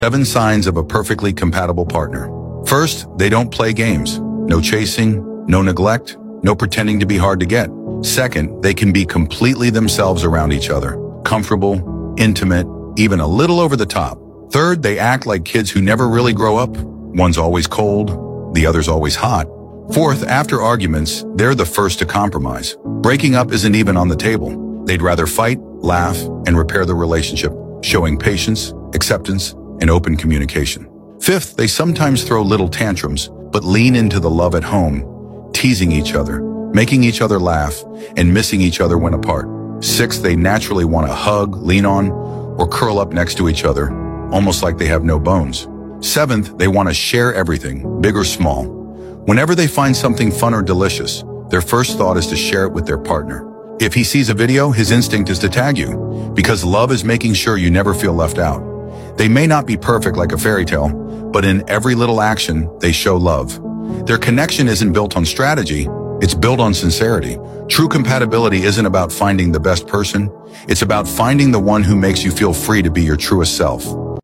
7 signs of a perfectly compatible partner. First, they don't play games. No chasing, no neglect, no pretending to be hard to get. Second, they can be completely themselves around each other. Comfortable, intimate, even a little over the top. Third, they act like kids who never really grow up. One's always cold, the other's always hot. Fourth, after arguments, they're the first to compromise. Breaking up isn't even on the table. They'd rather fight, laugh, and repair the relationship, showing patience, acceptance, and open communication. Fifth, they sometimes throw little tantrums, but lean into the love at home, teasing each other, making each other laugh, and missing each other when apart. Sixth, they naturally want to hug, lean on, or curl up next to each other, almost like they have no bones. Seventh, they want to share everything, big or small. Whenever they find something fun or delicious, their first thought is to share it with their partner. If he sees a video, his instinct is to tag you, because love is making sure you never feel left out. They may not be perfect like a fairy tale, but in every little action, they show love. Their connection isn't built on strategy, it's built on sincerity. True compatibility isn't about finding the best person, it's about finding the one who makes you feel free to be your truest self.